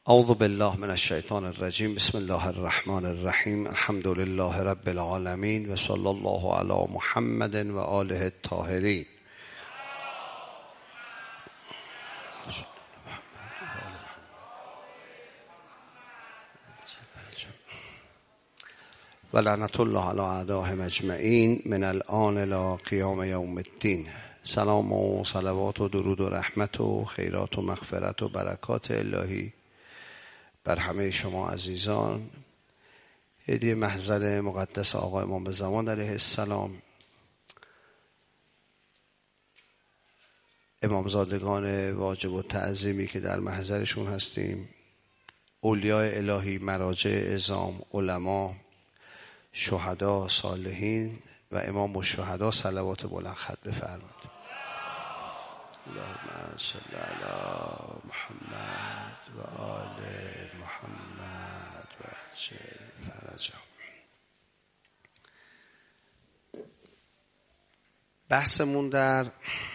اعوذ بالله من الشیطان الرجیم. بسم الله الرحمن الرحیم. الحمد لله رب العالمین و صلی الله علی محمد و آله الطاهرین. و لعنت الله علی اعدائهم اجمعین من الآن الی قیام یوم الدین. سلام و صلوات و درود و رحمت و خیرات و مغفرت و برکات الهی بر همه شما عزیزان. هدیه محضر مقدس آقا امام زمان علیه السلام، امامزادگان واجب و تعظیمی که در محضرشون هستیم، اولیاء الهی، مراجع عظام، علما، شهدا، صالحین و امام الشهدا صلوات بلند ختم بفرمایید. اللهم صل علی محمد و آل محمد و عجل فرجهم. بحثمون در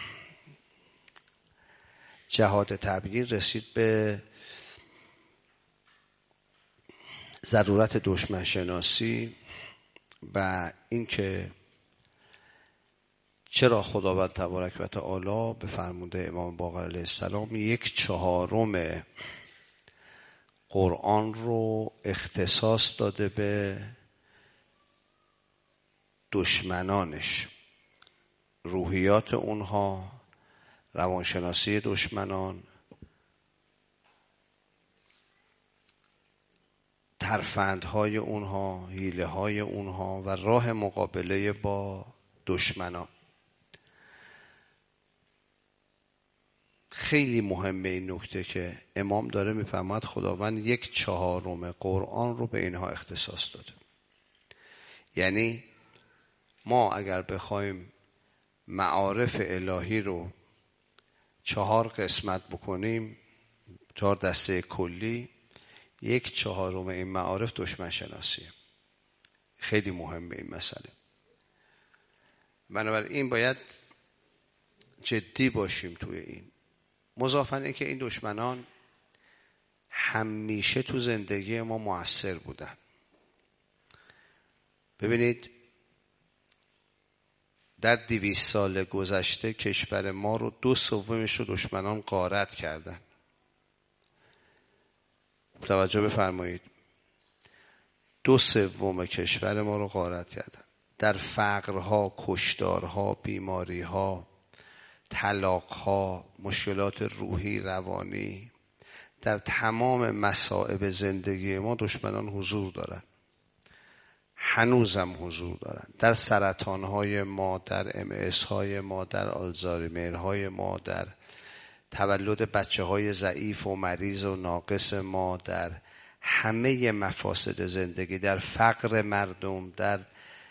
جهاد تبیین رسید به ضرورت دشمن شناسی و اینکه چرا خداوند تبارک و تعالی به فرموده امام باقر علیه السلام 1/4 قرآن رو اختصاص داده به دشمنانش، روحیات اونها، روانشناسی دشمنان، ترفندهای اونها، حیله های اونها و راه مقابله با دشمنان. خیلی مهمه این نکته که امام داره میفرماید خداوند 1/4 قرآن رو به اینها اختصاص داده. یعنی ما اگر بخوایم معارف الهی رو 4 قسمت بکنیم، 4 دسته کلی، 1/4 این معارف دشمن شناسیه. خیلی مهمه این مسئله. بنابراین باید جدی باشیم توی این. مضافاً این که این دشمنان همیشه تو زندگی ما مؤثر بودن. ببینید در 200 سال گذشته کشور ما رو 2/3 رو دشمنان غارت کردن. توجه بفرمایید، 2/3 کشور ما رو غارت کردن. در فقرها، کشتارها، بیماریها، طلاقها، مشکلات روحی، روانی، در تمام مصائب زندگی ما دشمنان حضور دارن، هنوزم حضور دارن. در سرطانهای ما، در MS های ما، در آلزایمرهای ما، در تولد بچه های ضعیف و مریض و ناقص ما، در همه مفاسد زندگی، در فقر مردم، در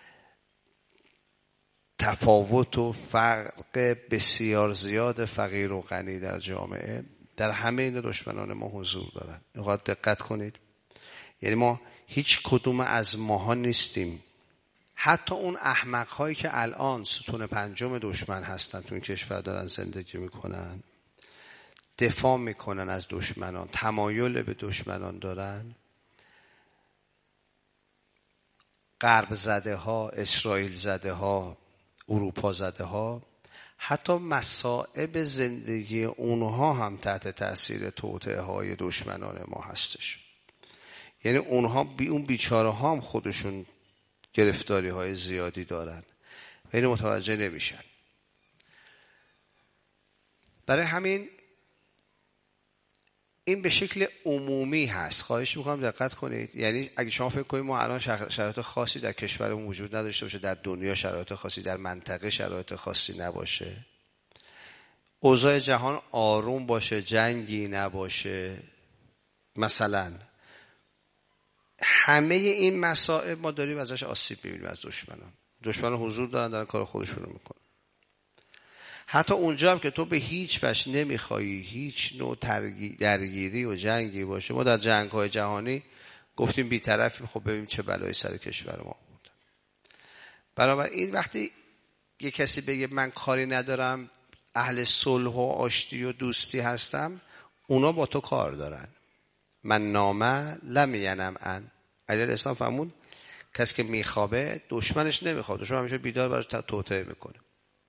تفاوت و فرق بسیار زیاد فقیر و غنی در جامعه، در همه این دشمنان ما حضور دارن. نقاط دقت کنید. یعنی ما هیچ کدوم از ماها نیستیم. حتی اون احمق هایی که الان ستون 5 دشمن هستن تو این کشور دارن زندگی میکنن، دفاع میکنن از دشمنان، تمایل به دشمنان دارن، غرب زده ها، اسرائیل زده ها، اروپا زده ها، حتی مصائب زندگی اونها هم تحت تاثیر توطئه های دشمنان ما هستش. یعنی اونها اون بیچاره ها هم خودشون گرفتاری های زیادی دارن و اینو متوجه نمیشن. برای همین این به شکل عمومی هست. خواهش میکنم دقت کنید. یعنی اگه شما فکر کنید ما الان شرایط خاصی در کشورمون وجود نداشته باشه، در دنیا شرایط خاصی، در منطقه شرایط خاصی نباشه، اوضاع جهان آروم باشه، جنگی نباشه، مثلا همه این مسائل ما داریم ازش آسیب میبینیم از دشمنان حضور دارن کار خودشون رو میکنن. حتی اونجا هم که تو به هیچ وجه نمیخوایی هیچ نوع درگیری و جنگی باشه. ما در جنگ‌های جهانی گفتیم بی‌طرفیم، خب ببینیم چه بلایی سر کشور ما بود. بنابراین وقتی یه کسی بگه من کاری ندارم، اهل صلح و آشتی و دوستی هستم، اونا با تو کار دارن. من نامه لم ینم ان. علی علیه السلام فرمود کسی که میخوابه دشمنش نمیخواد، دشمن همیشه بیدار براش توطئه میکنه.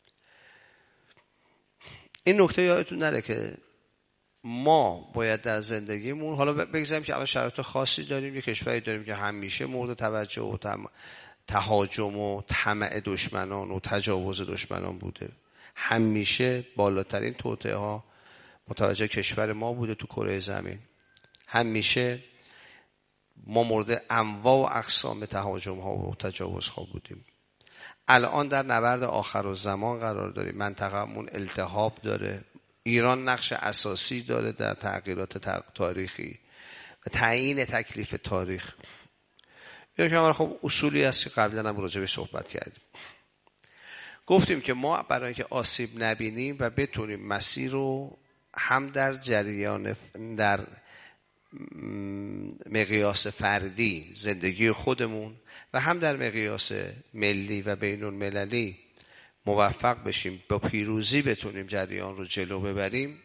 این نکته یادتون نره که ما باید در زندگیمون، حالا بگذاریم که الان شرایط خاصی داریم، یه کشوری داریم که همیشه مورد توجه و تهاجم و طمع دشمنان و تجاوز دشمنان بوده، همیشه بالاترین توطئه ها متوجه کشور ما بوده تو کره زمین، همیشه ما مورد انواع و اقسام تهاجم ها و تجاوز ها بودیم. الان در نبرد آخر الزمان قرار داریم، منطقه‌مون التهاب داره، ایران نقش اساسی داره در تغییرات تاریخی و تعیین تکلیف تاریخ. این که خب اصولی است که قبلا هم راجع بهش صحبت کردیم. گفتیم که ما برای اینکه آسیب نبینیم و بتونیم مسیر رو هم در جریان در مقیاس فردی زندگی خودمون و هم در مقیاس ملی و بین المللی موفق بشیم، با پیروزی بتونیم جریان رو جلو ببریم،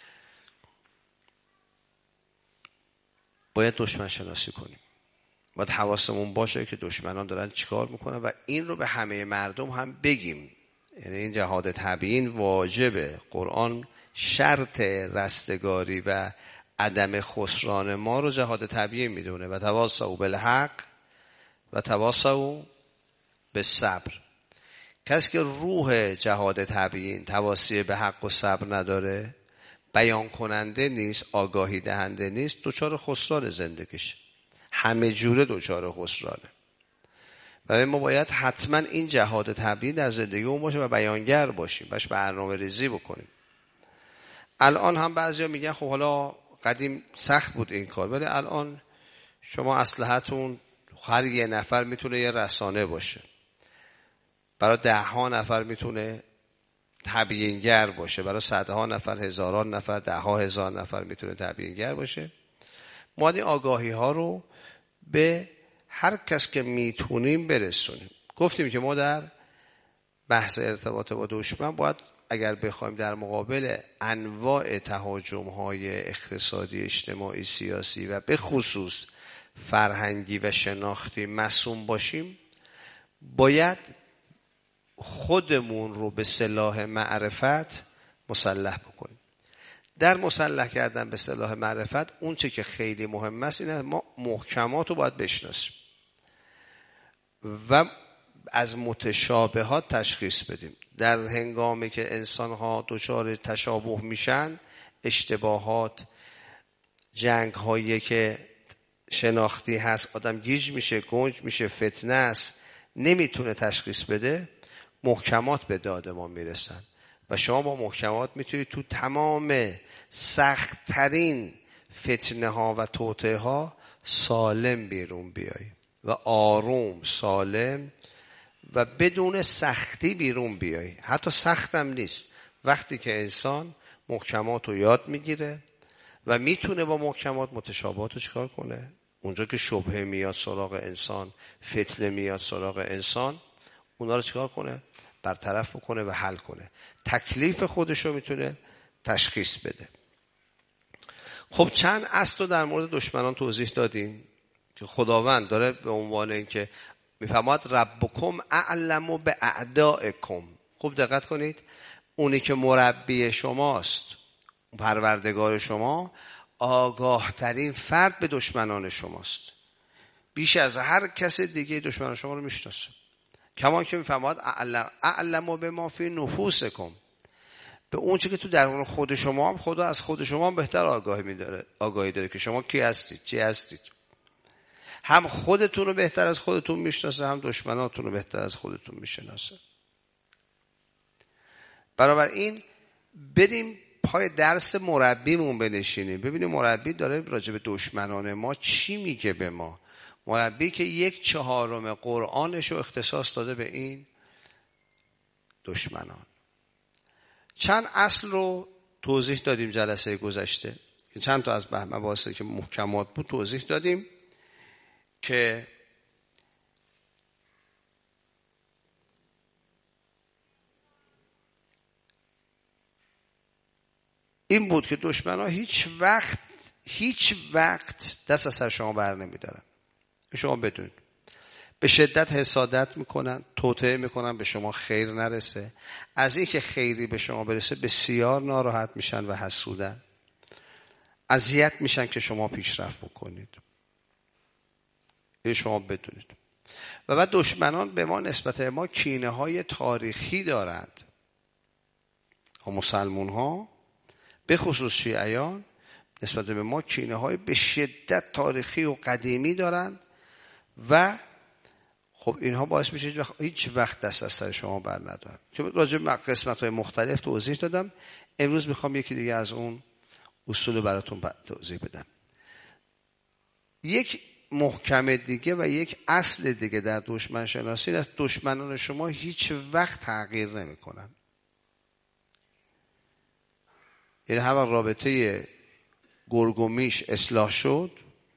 باید دشمن شناسی کنیم. باید حواسمون باشه که دشمنان دارن چیکار میکنن و این رو به همه مردم هم بگیم. یعنی این جهاد تبیین واجبه. قرآن شرط رستگاری و عدم خسران ما رو جهاد تبیین میدونه. و تواصوا بالحق و تواصوا بالصبر. کسی که روح جهاد تبیین، تواصی به حق و صبر نداره، بیان کننده نیست، آگاهی دهنده نیست، دچار خسران زندگیش، همه جوره دچار خسرانه. برای ما باید حتما این جهاد تبیین در زندگی اون باشه و بیانگر باشیم، باش برنامه ریزی بکنیم. الان هم بعضیا میگن خب حالا قدیم سخت بود این کار، ولی الان شما اسلحه‌تون هر یه نفر میتونه یه رسانه باشه، برای 10 نفر میتونه تبیینگر باشه، برای 100 نفر، هزاران نفر، 10,000 نفر میتونه تبیینگر باشه. ما این آگاهی ها رو به هر کس که میتونیم برسونیم. گفتیم که ما در بحث ارتباط با دشمن باید اگر بخوایم در مقابل انواع تهاجم های اقتصادی، اجتماعی، سیاسی و به خصوص فرهنگی و شناختی مصون باشیم، باید خودمون رو به سلاح معرفت مسلح بکنیم. در مسلح کردن به سلاح معرفت اون چه که خیلی مهم است اینه ما محکمات رو باید بشناسیم و از متشابهات تشخیص بدیم. در هنگامی که انسان‌ها دچار تشابه میشن، اشتباهات، جنگ‌هایی که شناختی هست، آدم گیج میشه، گنگ میشه، فتنه است، نمیتونه تشخیص بده، محکمات به داد ما میرسن و شما با محکمات میتونید تو تمام سخت‌ترین فتنه ها و توطئه ها سالم بیرون بیایی و آروم، سالم و بدون سختی بیرون بیایی. حتی سختم نیست وقتی که انسان محکمات رو یاد میگیره و میتونه با محکمات متشابهات رو چیکار کنه. اونجا که شبهه میاد سراغ انسان، فتنه میاد سراغ انسان، اونا رو چیکار کنه؟ برطرف بکنه و حل کنه. تکلیف خودش رو میتونه تشخیص بده. خب چند اصل رو در مورد دشمنان توضیح دادیم که خداوند داره به عنوان اینکه میفرماد ربکم اعلم باعدائکم. خوب دقت کنید، اونی که مربی شماست، پروردگار شما، آگاه ترین فرد به دشمنان شماست، بیش از هر کس دیگه دشمنان شما رو میشناسه. کمان که میفرماد اعلم بما فی نفوسکم، به اون چیزی که تو درون خود شما هم خدا از خود شما هم بهتر آگاهی داره که شما کی هستید، چی هستید. هم خودتون رو بهتر از خودتون میشناسه، هم دشمناتون رو بهتر از خودتون میشناسه. بنابراین بریم پای درس مربیمون بنشینیم، ببینیم مربی داره راجع به دشمنان ما چی میگه به ما. مربی که 1/4 قرآنش رو اختصاص داده به این دشمنان. چند اصل رو توضیح دادیم جلسه گذشته، چند تا از مباحثی که محکمات بود توضیح دادیم که این بود که دشمنان هیچ وقت هیچ وقت دست از سر شما بر نمیدارن. شما بدونید به شدت حسادت میکنن، توطئه میکنن به شما خیر نرسه. از این که خیری به شما برسه بسیار ناراحت میشن و حسودن. اذیت میشن که شما پیشرفت بکنید. این شما بدونید. و بعد دشمنان به ما نسبت ما کینه های تاریخی دارند. مسلمون ها به خصوص شیعیان نسبت به ما کینه های به شدت تاریخی و قدیمی دارند و خب اینها باعث میشه هیچ وقت دست از سر شما بر ندارن. که راجع به قسمت های مختلف توضیح دادم. امروز میخوام یکی دیگه از اون اصول براتون توضیح بدم. یک محکم دیگه و یک اصل دیگه در دشمن شناسی است. دشمنان شما هیچ وقت تغییر نمیکنن. یعنی هر رابطه گرگ و میش اصلاح شد،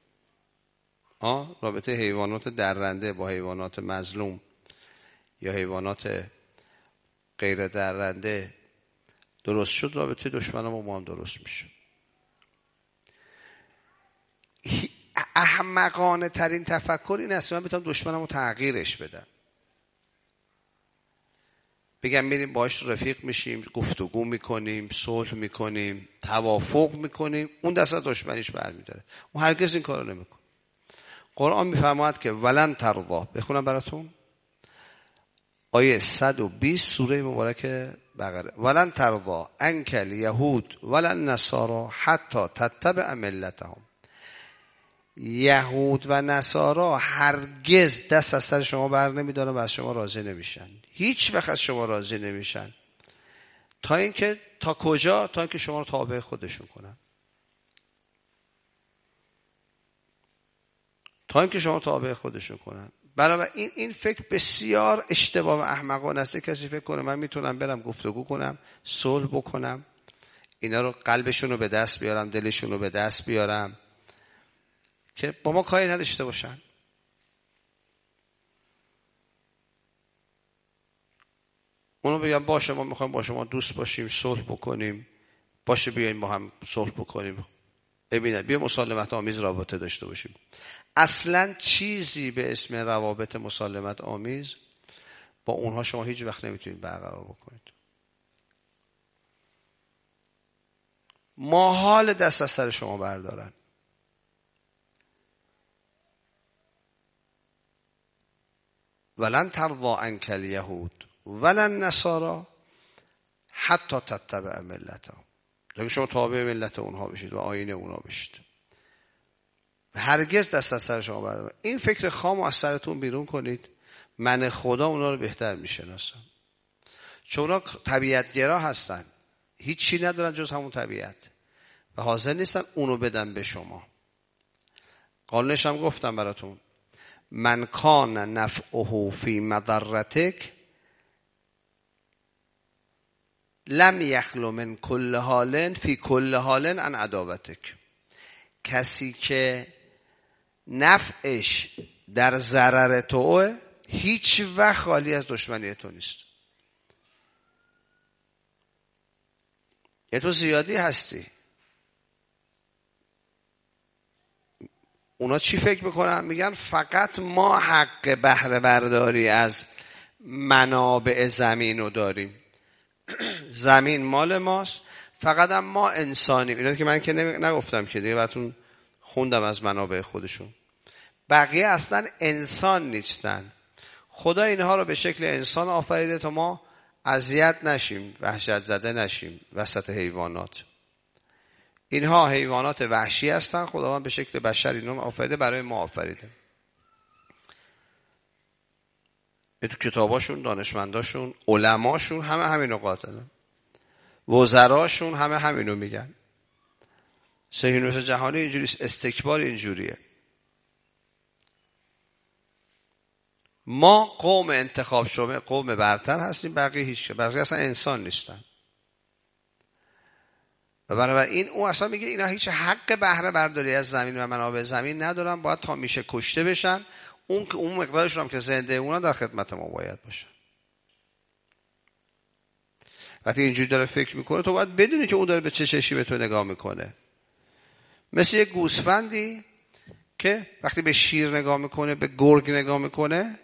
رابطه حیوانات درنده با حیوانات مظلوم یا حیوانات غیر درنده درست شد، رابطه دشمن ما هم درست میشه. احمقانه ترین تفکر این است من بتونم دشمنمو تغییرش بدم. بگم میریم باهاش رفیق میشیم، گفتگو میکنیم، صلح میکنیم، توافق میکنیم، اون دست از دشمنیش برمیداره. اون هرگز این کارو نمیکنه. قرآن میفرماید که ولن ترضا، بخونم براتون آیه 120 سوره مبارک بقره. ولن ترضا عنک الیهود ولا النصارى حتی تتبع ملتهم. یهود و نصارا هرگز دست از سر شما بر نمیدارن و از شما راضی نمیشن. هیچ وقت از شما راضی نمیشن. تا کجا؟ تا اینکه شما رو تابع خودشون کنن. تا اینکه شما تابع خودشون کنن. بنابراین این فکر بسیار اشتباه و احمقانه است. کسی فکر کنه من میتونم برم گفتگو کنم، صلح بکنم، اینا رو قلبشون رو به دست بیارم، دلشون رو به دست بیارم که با ما کاری نداشته باشن. اونو بگم باشه ما میخوایم با شما دوست باشیم، صلح بکنیم، باشه بیایم با هم صلح بکنیم، بیا مسالمت آمیز رابطه داشته باشیم. اصلا چیزی به اسم روابط مسالمت آمیز با اونها شما هیچ وقت نمیتونید برقرار بکنید. محال دست از سر شما بردارن. ولن ترضى عنك اليهود ولا النصارى حتی تتبع ملتهم. تا شما تابع ملت اونها بشید و آیین اونها بشید. هرگز دست از سر شما بردارن. این فکر خام از سرتون بیرون کنید. من خدا اونا رو بهتر میشناسم. چون اونا طبیعتگرا هستن، هیچی ندارن جز همون طبیعت و حاضر نیستن اونو بدن به شما. قانونش هم گفتم براتون، من کان نفعه فی مضرتک لم یخلو من کل حال فی کل حال عن عداوتک. کسی که نفعش در ضرر توه هیچ وقت خالی از دشمنی تو نیست. تو زیادی هستی. اونا چی فکر میکنن؟ میگن فقط ما حق بهره برداری از منابع زمین رو داریم. زمین مال ماست، فقط هم ما انسانیم. اینا که من که نگفتم که دیگه، براتون خوندم از منابع خودشون. بقیه اصلا انسان نیستن. خدا اینها رو به شکل انسان آفریده تا ما اذیت نشیم، وحشت زده نشیم وسط حیوانات. اینها حیوانات وحشی هستن، خداوند به شکل بشر اینا آفریده، برای ما آفریده. تو کتاباشون، دانشمنداشون، علماشون همه همینو قاطعن. وزراشون همه همینو میگن. صهیونیسم جهانی اینجوری است، استکبار اینجوریه. ما قوم انتخاب شده، قوم برتر هستیم، بقیه اصلا انسان نیستن. و بنابراین اون اصلا میگه اینا هیچ حق بهره برداری از زمین و منابع زمین ندارن، باید تا میشه کشته بشن. اون مقدارشون هم که زنده اونا در خدمت ما باید باشن. وقتی اینجوری داره فکر میکنه تو باید بدونی که اون داره به چه چشمی به تو نگاه میکنه. مثل یک گوسفندی که وقتی به شیر نگاه میکنه، به گرگ نگاه میکنه،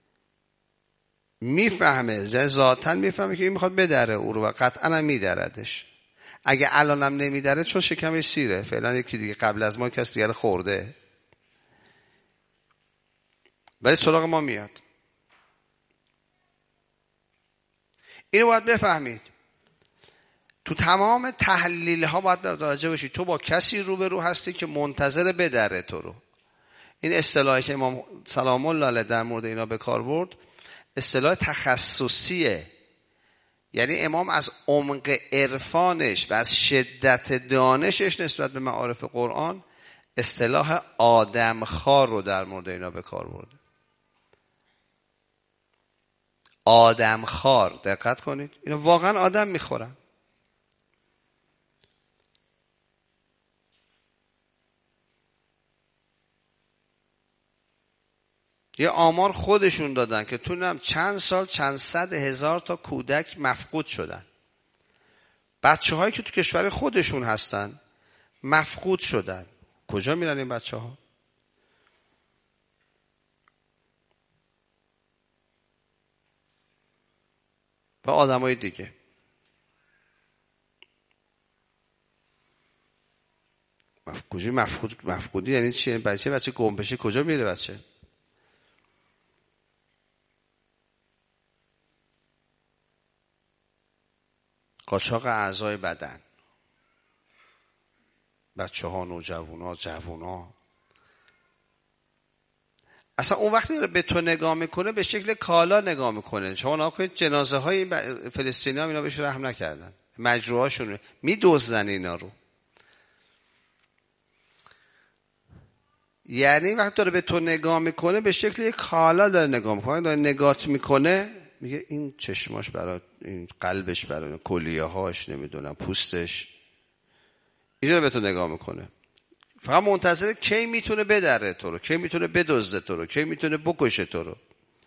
میفهمه، ذاتاً میفهمه که این میخواد بدره او رو و قطعاً هم میدردش. اگه الانم نمیدره چون شکمش سیره، فعلا یکی دیگه قبل از ما کسی دیگه خورده، ولی سراغ ما میاد. اینو باید بفهمید. تو تمام تحلیل ها باید متوجه باشی تو با کسی روبرو هستی که منتظر بدره تو رو. این اصطلاحی که امام سلام الله علیه در مورد اینا به کار برد اصطلاح تخصصیه. یعنی امام از عمق عرفانش و از شدت دانشش نسبت به معارف قرآن اصطلاح آدمخوار رو در مورد اینا به کار برده. آدمخوار، دقت کنید، اینا واقعا آدم میخورن. یه آمار خودشون دادن که تو چند سال چند صد هزار تا کودک مفقود شدن. بچه هایی که تو کشور خودشون هستن مفقود شدن. کجا میرن این بچه ها؟ و آدم های دیگه. مفقودی یعنی چیه؟ بچه گم بشه کجا میره بچه؟ قاچاق اعضای بدن، بچه ها، نوجوانا، جوانا. اصلا اون وقتی داره به تو نگاه میکنه به شکل کالا نگاه میکنه. شما نگاه کنید جنازه های فلسطینی ها اینا بهش رحم نکردن، مجروحاشون میدزدن اینا رو. یعنی وقتی داره به تو نگاه میکنه به شکل یک کالا داره نگاه میکنه، داره نگات میکنه، میگه این چشماش برای این، قلبش برای کلیه هاش، نمیدونم پوستش، اینجا به تو نگاه میکنه. فقط منتظر کی میتونه بدره تو رو، کی میتونه بدزده تو رو، کی میتونه بکشه تو رو.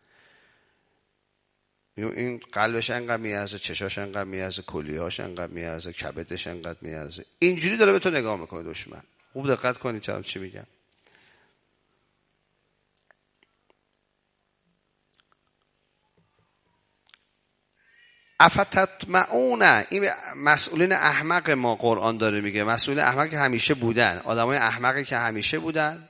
این قلبش انقدر میارزه، چشاش انقدر میارزه، کلیه هاش انقدر میارزه، کبدش انقدر میارزه. اینجوری داره به تو نگاه میکنه دشمن. خوب دقت کنید چی میگم. افتطمعون، این مسئولین احمق ما قرآن داره میگه، مسئولین احمق که همیشه بودن، آدمای احمقی که همیشه بودن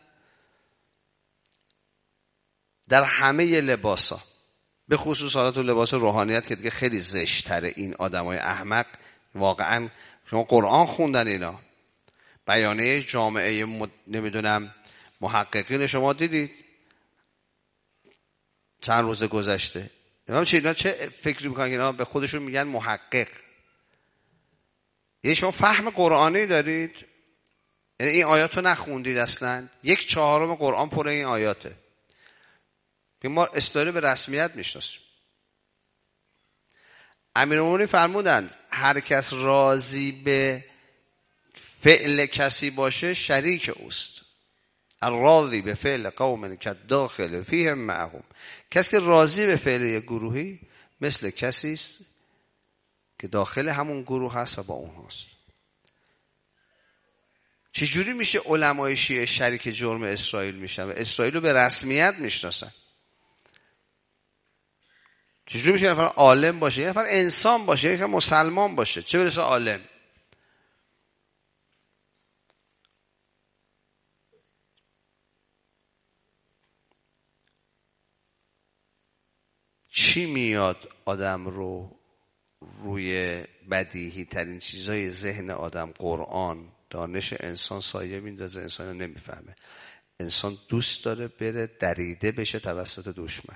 در همه لباسا، به خصوص حالا تو لباس روحانیت که دیگه خیلی زشت‌تره. این آدمای احمق واقعا، شما قرآن خوندن اینا، بیانیه جامعه نمیدونم محققین شما دیدید چند روز گذشته؟ اینا چه فکری میکنن که اینا به خودشون میگن محقق؟ یعنی شما فهم قرآنی دارید؟ یعنی این آیات رو نخوندید اصلا؟ 1/4 قرآن پر این آیاته. ما استوری به رسمیت میشناسیم. امیرالمومنین فرمودند هر کس راضی به فعل کسی باشه شریک اوست. الراضی به فعل قوم که داخل فیهم معهم. کسی که راضی به فعل یک گروهی مثل کسی است که داخل همون گروه هست و با اون هست. چجوری میشه علمای شیعه شریک جرم اسرائیل میشن و اسرائیل رو به رسمیت میشناسن؟ چجوری میشه یه نفر عالم باشه، یه نفر انسان باشه، یه نفر مسلمان باشه، چه برسه عالم؟ چی میاد آدم رو روی بدیهی ترین چیزای ذهن آدم، قرآن، دانش انسان سایه میندازه؟ انسان رو نمیفهمه. انسان دوست داره بره دریده بشه توسط دشمن.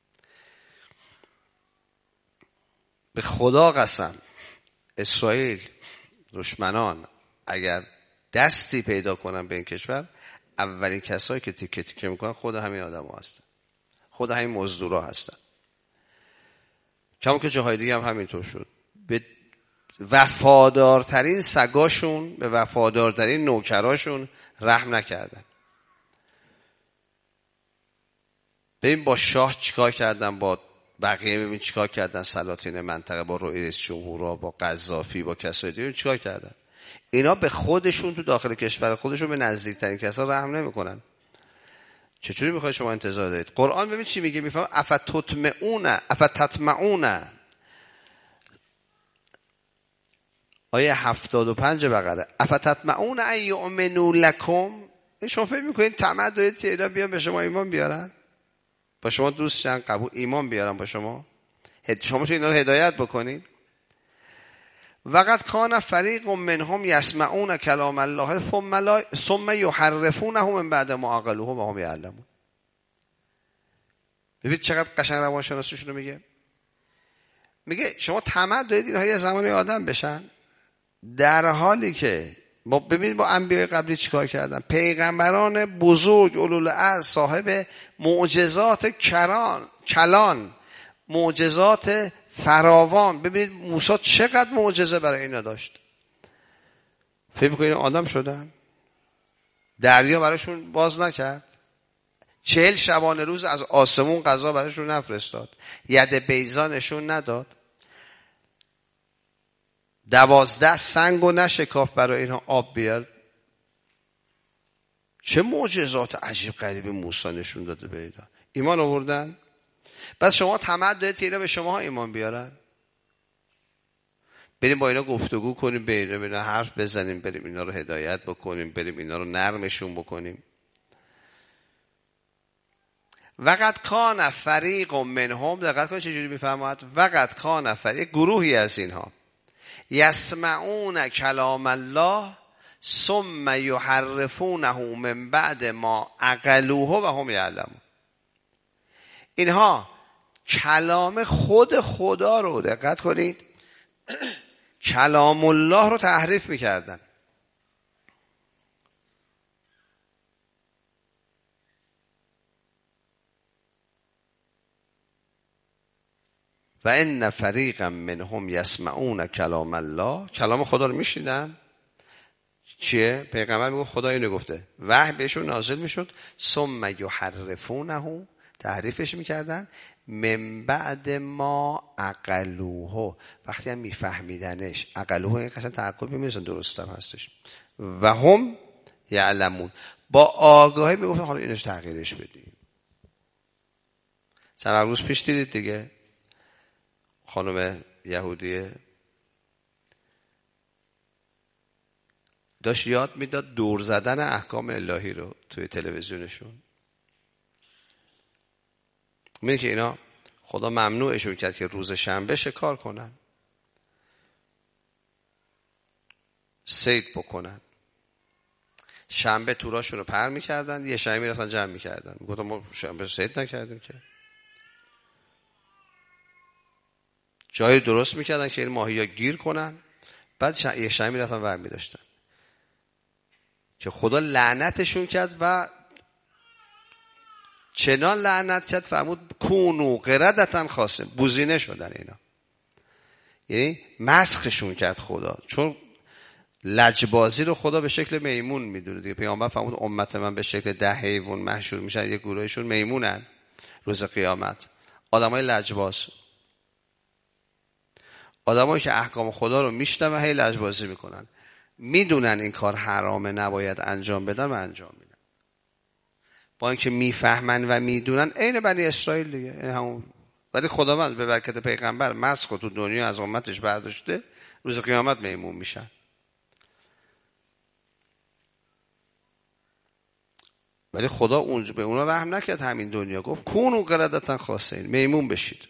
به خدا قسم اسرائیل دشمنان اگر دستی پیدا کنن به این کشور، اولین کسایی که تیکه تیکه میکنن خود همین آدم ها هستن، خود همین مزدورا هستن. کما که جاهای دیگه هم همینطور شد. به وفادارترین سگاشون، به وفادارترین نوکراشون رحم نکردن. ببین با شاه چیکار کردن، با بقیه ببین چیکار کردن، سلاطین منطقه، با رئیس جمهورها، با قذافی، با کسای دیگه چیکار کردن. اینا به خودشون تو داخل کشور خودشون به نزدیکترین کسا رحم نمیکنن. چطوری میخوای شما انتظار دارید؟ قرآن ببین چی میگه، میفهم افتطمعون آیه 75 بقره، افتطمعون ان یؤمنوا لکم. این شما فکر میکنید طمع دارید که اینا بیان به شما ایمان بیارن، با شما دوست شن، قبول ایمان بیارن با شما تو اینا رو هدایت بکنید؟ وقد کان فریق منهم یسمعون کلام الله ثم یحرفونه من بعد ما عقلوه و هم یعلمون. ببینید چقدر قشنگ روانشناسیشون رو میگه شما طمع دارید اینها یه زمانی آدم بشن، در حالی که ببینید با انبیاء قبلی چیکار کردن. پیغمبران بزرگ اولوالعزم صاحب معجزات کلان، معجزات فراوان. ببینید موسی چقدر معجزه برای اینا داشت. فکر می‌کنید آدم شدن؟ دریا براشون باز نکرد، 40 شبانه روز از آسمون غذا براشون نفرستاد، ید بیضا نشون نداد، 12 سنگو نشکاف برای اینها آب بیار. چه معجزات عجیب غریب موسی نشون داده به اینا. ایمان آوردن. بس شما طمع دارید که اینا به شما ایمان بیارن؟ بریم با اینا گفتگو کنیم، به اینا حرف بزنیم، بریم اینا رو هدایت بکنیم، بریم اینا رو نرمشون بکنیم. وقد کان فریق منهم، دقت کنید چجوری میفرماید، وقد کان فریق، گروهی از اینها، یسمعون کلام الله ثم یحرفونه من بعد ما عقلوه و هم یعلمون. اینها کلام خود خدا رو، دقت کنید، کلام الله رو تحریف میکردن. و ان فریقا منهم یسمعون کلام الله، کلام خدا رو میشنیدن. چیه؟ پیغمبر میگه خدا اینو گفته، وحی بهشون نازل میشد، ثم یحرفونه، تحریفش میکردن، من بعد ما عقلوه، وقتی هم میفهمیدنش. عقلوه این قشنگ تعقل میمیزن، درست هم هستش. و هم یعلمون، با آگاهی میگفتن حالا اینش تغییرش بدیم. چند روز پیش دیدید دیگه، خانم یهودیه داشت یاد میداد دور زدن احکام الهی رو توی تلویزیونشون. میگه که اینا خدا ممنوعشون کرد که روز شنبه شکار کنن، صید بکنن. شنبه توراشون رو پر میکردن، یه شنبه میرفتن جمع میکردن. میگفتن ما شنبه صید نکردیم که. جایی درست میکردن که این ماهی ها گیر کنن، بعد یه شنبه میرفتن ور میداشتن که خدا لعنتشون کرد و چنان لعنت کرد فرمود کونو قردتن خاصه، بوزینه شدن اینا. یعنی مسخشون کرد خدا، چون لجبازی رو خدا به شکل میمون میدونه دیگه. پیامبر فرمود امت من به شکل 10 حیوان محشور میشن، یه گروهشون میمونن روز قیامت. آدمای لجباز، آدمایی که احکام خدا رو میشنون و هی لجبازی میکنن، میدونن این کار حرامه نباید انجام بدن و انجام میدن. با اینکه میفهمن و میدونن، عین بنی اسرائیل دیگه، این همون. ولی خداوند به برکت پیغمبر مسخ تو دنیا از امتش برداشته، روز قیامت میمون میشن. ولی خدا اونجا به اونا رحم نکرد، همین دنیا گفت کونو قردتن خاصین، میمون بشید.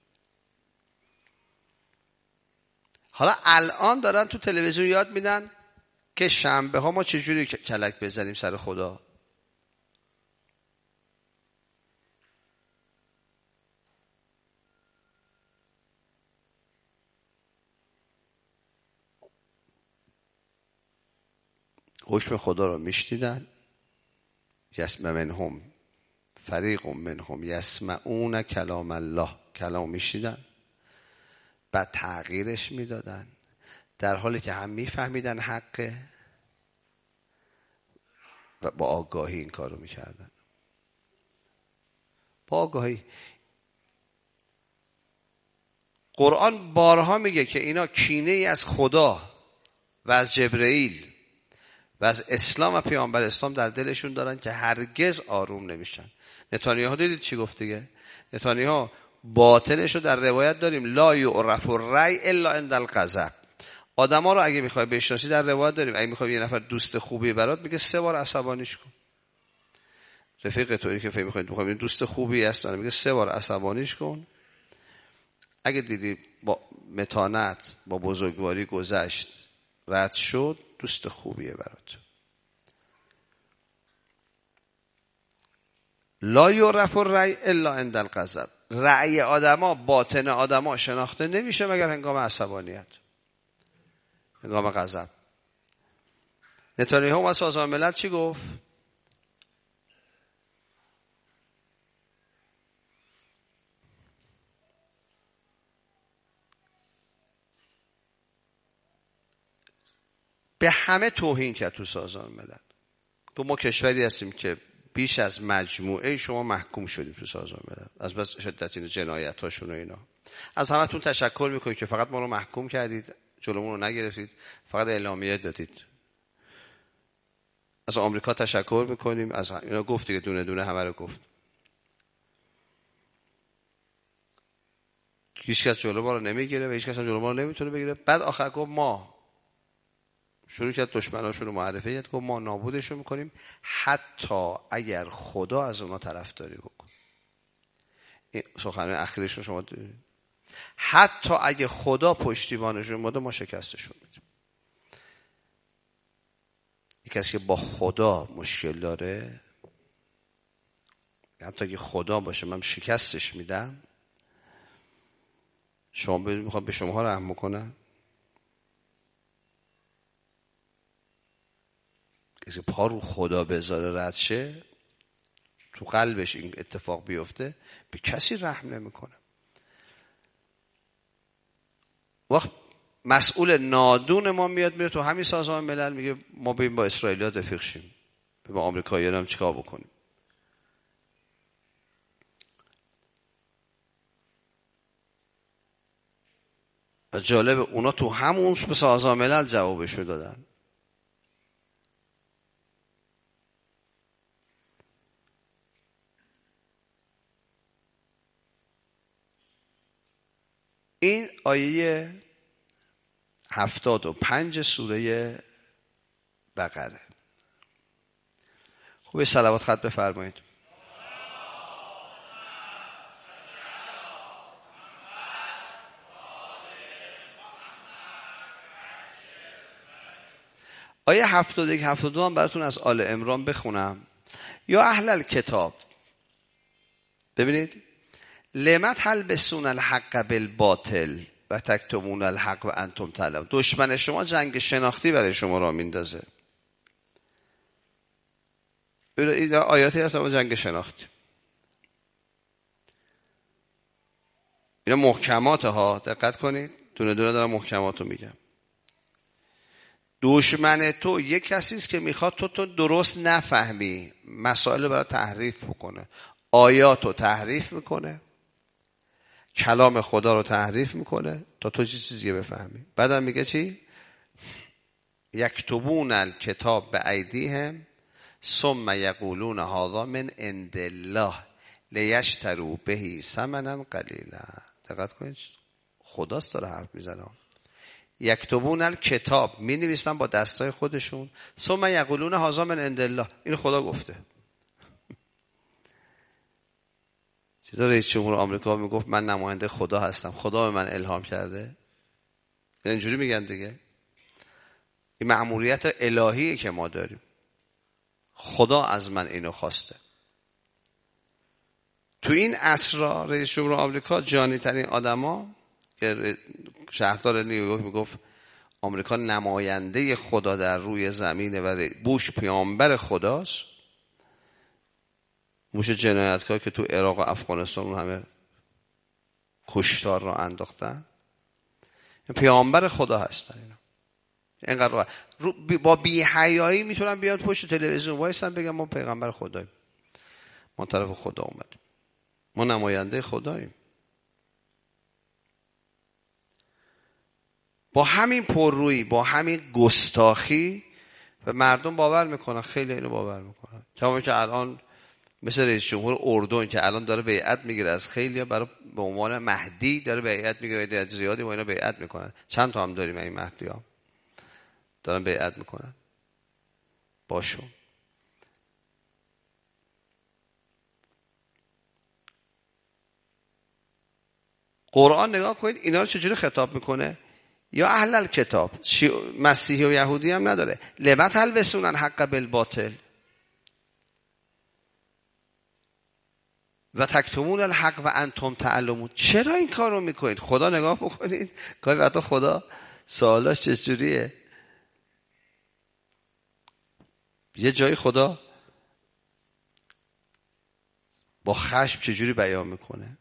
حالا الان دارن تو تلویزیون یاد میدن که شنبه ها ما چجوری کلک بزنیم سر خدا. حکم خدا رو میشنیدن. یسمع منهم فریق منهم یسمعون کلام الله، کلام میشنیدن، بعد تغییرش میدادن، در حالی که هم میفهمیدن حقه و با آگاهی این کارو میکردن. با آگاهی. قرآن بارها میگه که اینا کینه ای از خدا و از جبرئیل و از اسلام و پیامبر اسلام در دلشون دارن که هرگز آروم نمیشن. نتانیاهو دیدید چی گفت دیگه؟ نتانیاهو باطنشو در روایت داریم لا یعرف الرأی الا عند الغضب. آدما رو اگه میخوای بشناسی در روایت داریم اگه میخوای یه نفر دوست خوبی برات میگه 3 بار عصبانیش کن. رفیق تویی که فکر میخوای دوست خوبی هست میگه 3 بار عصبانیش کن. اگه دیدی با متانت با بزرگواری گذشت رد شد دوست خوبیه برات. لا یعرف الرأی الا عند الغضب. رأی آدما باطن آدما شناخته نمیشه مگر هنگام عصبانیت، هنگام غضب. نتانیاهو و سازمان ملل چی گفت؟ به همه توهین کرد تو سازمان ملل. تو ما کشوری هستیم که بیش از مجموعه شما محکوم شدیم تو سازمان ملل از بس شدت این جنایت هاشون و اینا. از همتون تشکر میکنیم که فقط ما رو محکوم کردید، جلومون رو نگرفتید، فقط اعلامیه دادید. از آمریکا تشکر میکنیم، از اینا گفت دیگه، دونه دونه همه رو گفت. هیچ کس جلو ما رو نمیگیره و هیچ کس هم جلو ما رو نمیتونه بگیره. بعد آخر گفت ما شروع کرد دشمناشون رو معرفی کرد، گفت ما نابودشون میکنیم حتی اگر خدا از اونا طرفداری بکنه. این سخنرانی اخیرشون شما دارید. حتی اگه خدا پشتیبانشون بوده ما شکستشون میدیم. یک کسی که با خدا مشکل داره حتی اگه خدا باشه من شکستش میدم. شما میخوام به شما رحم بکنم؟ کسی پا رو خدا بذاره رد شه، تو قلبش این اتفاق بیفته، به کسی رحم نمیکنه. وقت مسئول نادون ما میاد میره تو همین سازمان ملل میگه ما بریم با اسرائیلیا رفیق شیم، با آمریکایی‌ها هم چیکار بکنیم. و جالب اونا تو همون به سازمان ملل جوابشو دادن. این آیه 75 سوره بقره. خوبه صلوات خط بفرمایید. آیه 71 72 هم براتون از آل عمران بخونم. یا اهل الکتاب، ببینید لمت تلبسون الحق بالباطل و تکتمون الحق و انتم تعلمون. دشمن شما جنگ شناختی برای شما را میندازه. این آیاتی هست با جنگ شناختی. اینا محکمات ها، دقت کنید، دونه دونه دارم محکمات رو میگم. دشمن تو یک کسی است که میخواد تو درست نفهمی، مسائل برای تحریف بکنه، آیات رو تحریف میکنه، کلام خدا رو تحریف میکنه تا تو چیزی بفهمی. بعدم میگه چی؟ یکتبون الکتاب بایدیهم ثم یقولون هذا من عند الله لیشتروا به ثمنا قلیلا. دقت کنید خداست داره حرف میزنه. یکتبون الکتاب، می نویسن با دستای خودشون، ثم یقولون هذا من عند الله، این خدا گفته. چطور رئیس جمهور آمریکا میگفت من نماینده خدا هستم، خدا به من الهام کرده؟ اینجوری میگن دیگه. این مأموریت الهیه که ما داریم، خدا از من اینو خواسته. تو این عصر رئیس جمهور آمریکا جانی ترین آدما که شهردار نیویورک میگفت آمریکا نماینده خدا در روی زمینه و بوش پیامبر خداست. بوش جنایتکار که تو عراق و افغانستان همه کشتار را انداختن، پیامبر خدا هستن. اینا اینقدر با بی‌حیایی میتونن بیان پشت تلویزیون وایسن بگن ما پیغمبر خداییم، ما طرف خدا اومدیم، ما نماینده خداییم. با همین پررویی، با همین گستاخی و مردم باور میکنن، خیلی اینو باور میکنن. تمامی که الان مثل رئیس جمهور اردن که الان داره بیعت میگیره از خیلی برای به عنوان مهدی داره بیعت میگیره، بیعت زیادی با اینا بیعت میکنن. چند تا هم داریم این مهدی ها دارن بیعت میکنن باشون. قرآن نگاه کنید اینا رو چجوری خطاب میکنه. یا اهل الکتاب، مسیحی و یهودی هم نداره. لم تلبسون الحق بالباطل و تکتمون الحق و انتم تعلمون. چرا این کار رو میکنید؟ خدا نگاه بکنید گاهی وقتا خدا سوالاش چجوریه. یه جایی خدا با خشم چجوری بیان میکنه.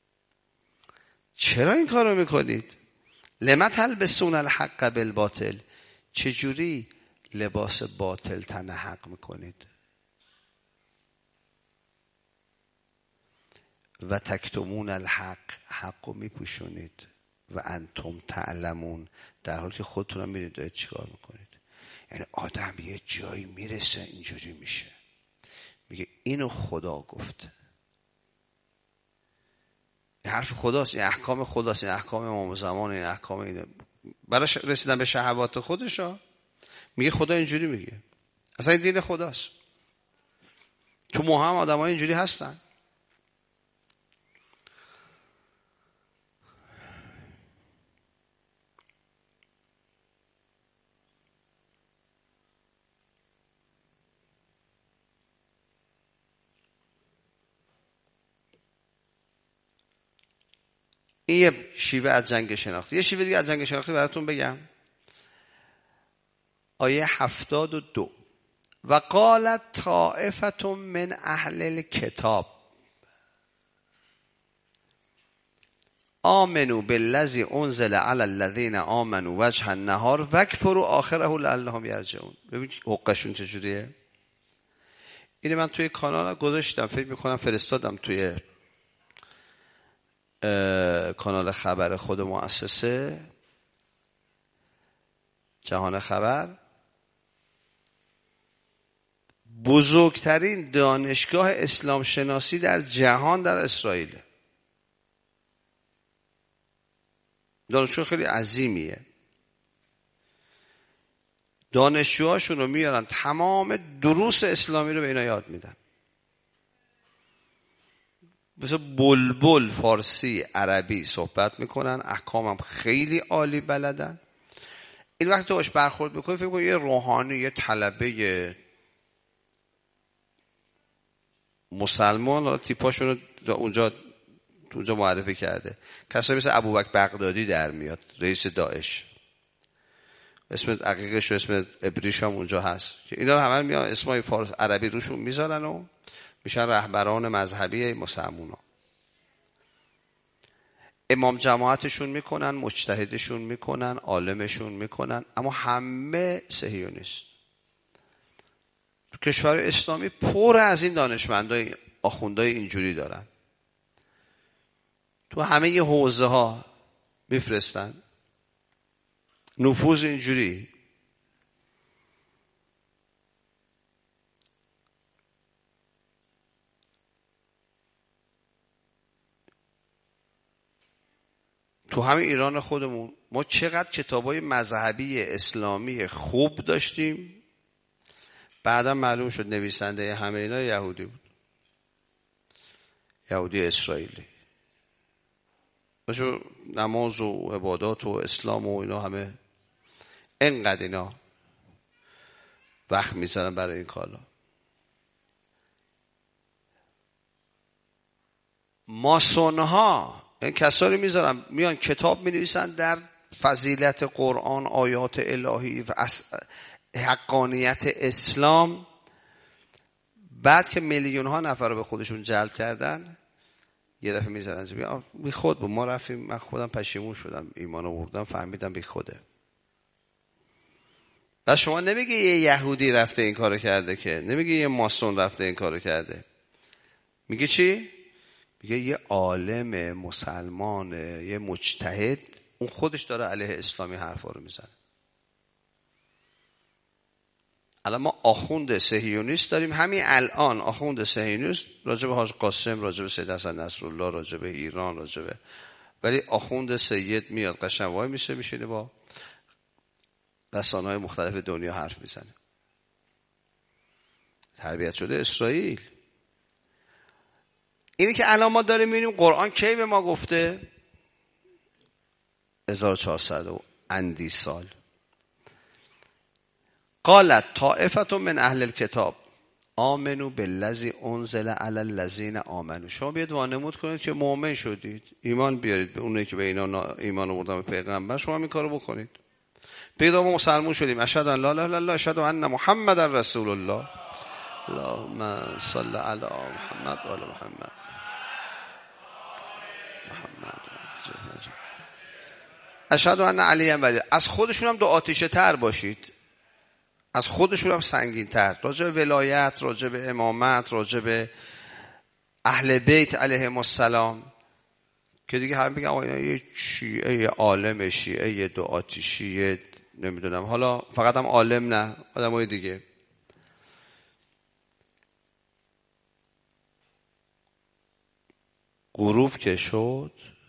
چرا این کار رو میکنید؟ لم تلبسون الحق بالباطل، چجوری لباس باطل تن حق میکنید؟ و تکتمون الحق، حق رو میپوشونید و انتم تعلمون، در حالی که خودتون هم میدونید دارید چیکار میکنید. یعنی آدم یه جایی میرسه اینجوری میشه، میگه اینو خدا گفته، این حرف خداست، این احکام خداست، این احکام امام زمان، این احکام اینه. برای رسیدن به شهوات خودش میگه خدا اینجوری میگه. اصلا این دین خداست. تو موها هم آدم ها اینجوری هستن. این یه شیوه از جنگ شناختی. یه شیوه دیگه از جنگ شناختی براتون بگم. آیه 72 و قالت طائفة من اهل الکتاب آمنوا بالذی انزل علی الذین آمنوا وجه النهار واکفروا آخره لعلهم یرجعون. ببین حقشون چجوریه. اینو من توی کانال گذاشتم، فکر میکنم فرستادم توی کانال خبر خود مؤسسه جهان خبر. بزرگترین دانشگاه اسلام شناسی در جهان در اسرائیل، دانشگاه خیلی عظیمیه. دانشجوهاشون رو میارن تمام دروس اسلامی رو به اینا یاد میدن. مثل بلبل فارسی عربی صحبت میکنن، احکام هم خیلی عالی بلدن. این وقت تو باش برخورد میکنی فکر کنی یه روحانی، یه طلبه مسلمان تیپاشون رو اونجا معرفی کرده. کسایی مثل ابوبکر بغدادی در میاد، رئیس داعش، اسم دقیقش و اسم عبریش هم اونجا هست که اینا رو همه میان اسمای فارس عربی روشون میذارن و میشن رهبران مذهبی مسلمونا. امام جماعتشون میکنن، مجتهدشون میکنن، عالمشون میکنن، اما همه صهیونیست. کشور اسلامی پر از این دانشمندای آخوندای اینجوری دارن. تو همه ی حوزه ها میفرستن، نفوذ اینجوری. تو همین ایران خودمون ما چقدر کتابای مذهبی اسلامی خوب داشتیم، بعدا معلوم شد نویسنده همه اینا یهودی بود، یهودی اسرائیلی. باشو نماز و عبادات و اسلام و اینا همه انقدر اینا وقت میذارن برای این کارا. ماسونها این کسایی میذارن میان کتاب مینویسن در فضیلت قرآن، آیات الهی و حقانیت اسلام. بعد که میلیون ها نفر رو به خودشون جلب کردن یه دفعه میذارن بی خود بود. ما رفتیم، من خودم پشیمون شدم، ایمان آوردم، فهمیدم بی خوده. و شما نمیگی یه یهودی رفته این کارو کرده، که نمیگی یه ماسون رفته این کارو کرده. میگه چی؟ میگه یه عالم مسلمان، یه مجتهد اون خودش داره علیه اسلامی حرفا رو میزنه. الان ما آخوند صهیونیست داریم، همین الان آخوند صهیونیست راجع به حاج قاسم، راجع به سید حسن نصرالله، راجع به ایران، راجع به، ولی آخوند سید میاد قشنگ وای میشینه با رسانه‌های مختلف دنیا حرف میزنه. تربیت شده اسرائیل. اینی که الان ما داریم میبینیم قرآن کی به ما گفته؟ 1400 و اندی سال. قالت طائفة من اهل الكتاب آمنوا بالذی انزل علی الذین آمنوا. شما بیاد وانمود کنید که مؤمن شدید، ایمان بیارید به اونایی که به اینا ایمان آوردن، به پیغمبر. شما این کارو بکنید. بگید ما مسلمون شدیم، اشهد ان لا اله الا الله اشهد ان محمد رسول الله. اللهم صل علی محمد و آل محمد. اشهد ان علی ولی. از خودشون هم دو آتیشه تر باشید، از خودشون هم سنگین تر، راجع به ولایت، راجع به امامت، راجع به اهل بیت علیهم السلام، که دیگه هم بگم اینا یه شیعه، یه عالم شیعه، یه دو آتیشی، نمیدونم، حالا فقط هم عالم نه، آدمای دیگه. غروب که شد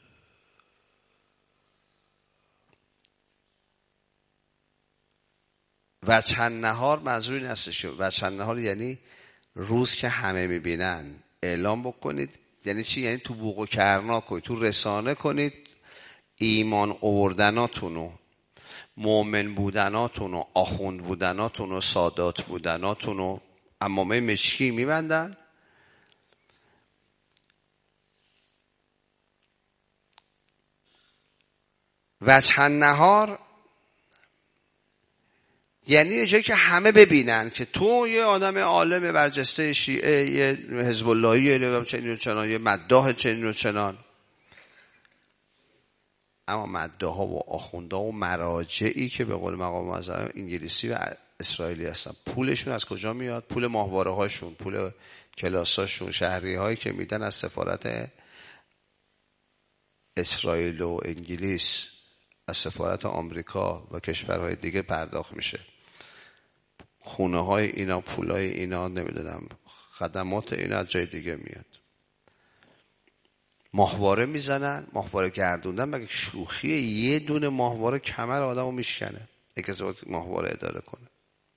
و چند نهار، منظوری نیستش و چند نهار یعنی روز که همه میبینن اعلام بکنید. یعنی چی؟ یعنی تو بوق و کرنا کنید، تو رسانه کنید ایمان آوردناتونو، مؤمن بودناتونو، آخوند بودناتونو، سادات بودناتونو. عمامه مشکی میبندن، و چند نهار یعنی یه جایی که همه ببینن که تو یه آدم عالم برجسته شیعه، یه حزب اللهی، یه چنین و چنان، یه مداح چنین و چنان. اما مداحا و آخوندا و مراجعی که به قول مقام معظم انگلیسی و اسرائیلی هستن، پولشون از کجا میاد؟ پول ماهواره هاشون، پول کلاساشون، شهری هایی که میدن از سفارت اسرائیل و انگلیس، از سفارت آمریکا و کشورهای دیگه پرداخت میشه. خونه های اینا، پولای اینا، نمیدونم، خدمات اینا از جای دیگه میاد. ماهواره میزنن، ماهواره گردوندن. مگه شوخیه؟ یه دونه ماهواره کمر آدمو میشکنه اگه ماهواره اداره کنه.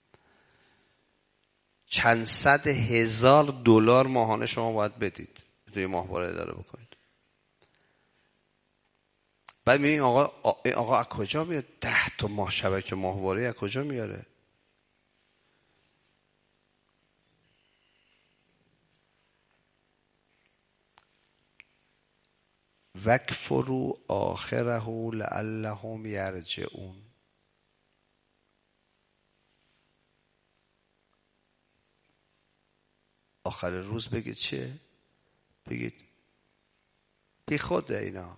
چند صد هزار دلار ماهانه شما باید بدید توی ماهواره اداره بکنید. بعد میگین آقا از کجا میاد 10 تا ماه شبکه ماهواره از کجا میاره؟ وکفروا آخره لعلهم یرجعون. آخر روز بگید چیه؟ بگید بی خود اینا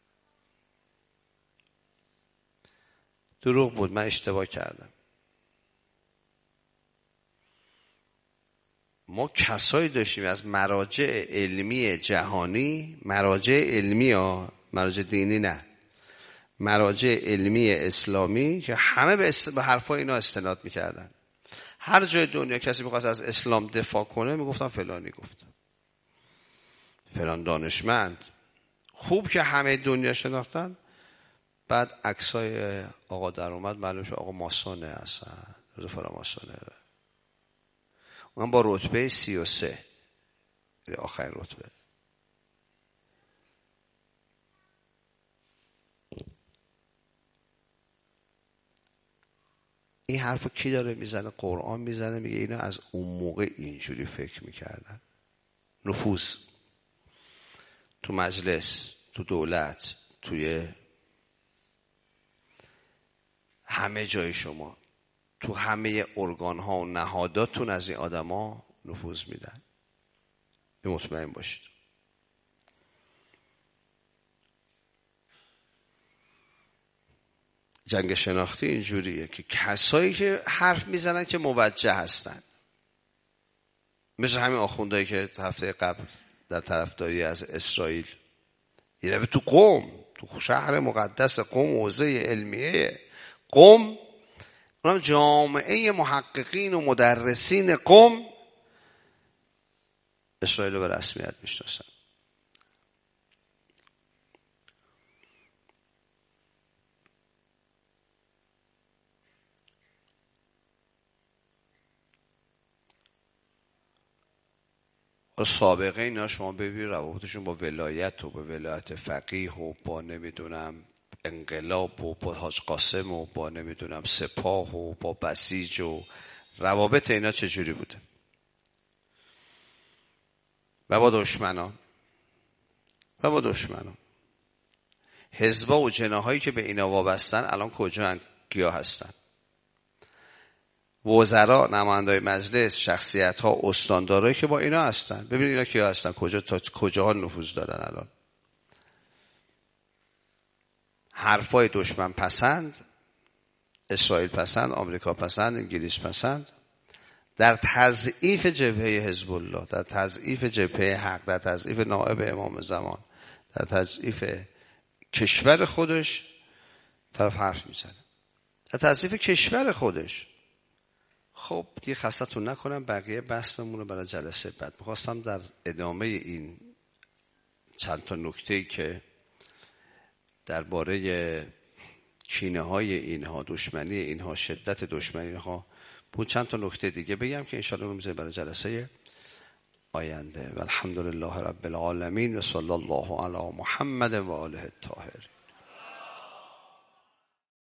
دروغ بود، من اشتباه کردم. ما کسایی داشتیم از مراجع علمی جهانی، مراجع علمی ها، مراجع دینی نه، مراجع علمی اسلامی، که همه به حرفای اینا استناد میکردن. هر جای دنیا کسی میخواست از اسلام دفاع کنه میگفتن فلانی گفت، فلان دانشمند. خوب که همه دنیا شناختن. بعد عکسای آقا در اومد، معلوم شد آقا ماسونه هستن، فلان ماسونه. اون با رتبه 33 آخرین رتبه. این حرفو کی داره میزنه؟ قرآن میزنه، میگه اینا از اون موقع اینجوری فکر میکردن. نفوذ تو مجلس، تو دولت، توی همه جای شما، تو همه ارگان ها و نهاداتون از این آدم ها نفوذ میدن. این مطمئن باشید. جنگ شناختی اینجوریه که کسایی که حرف میزنن که موجه هستن، مثل همین آخوندهایی که هفته قبل در طرفداری از اسرائیل، یه دفعه تو قم تو شهر مقدس قم، حوزه علمیه قم، اونم جامعه محققین و مدرسین قم اسرائیل رو به رسمیت میشناسن. سابقه اینا شما ببینید روابطشون با ولایت و با ولایت فقیه و با نمیدونم انقلاب و با حاج قاسم و با نمیدونم سپاه و با بسیج و روابط اینا چجوری بوده و با دشمنان حزبا و جناحایی که به اینا وابستن الان کجا گیا هستن؟ وزرا، نمایندای مجلس، شخصیت ها، استاندارایی که با اینا هستن. ببینید اینا کیا هستن، کجا تا کجاها نفوذ دارن الان. حرفای دشمن پسند، اسرائیل پسند، آمریکا پسند، انگلیس پسند، در تضعیف جبهه حزب الله، در تضعیف جبهه حق، در تضعیف نائب امام زمان، در تضعیف کشور خودش طرف حرف میزنه، در تضعیف کشور خودش. خب دیگه خستتون نکنم، بقیه بحث بمونه برای جلسه بعد. میخواستم در ادامه این چند تا نکته‌ای که درباره کینه های اینها، دشمنی اینها، شدت دشمنی اینها بود، چند تا نکته دیگه بگم که انشاءالله رو میذاریم برای جلسه آینده. و الحمدلله رب العالمین و صلی الله علی محمد و آله الطاهرین.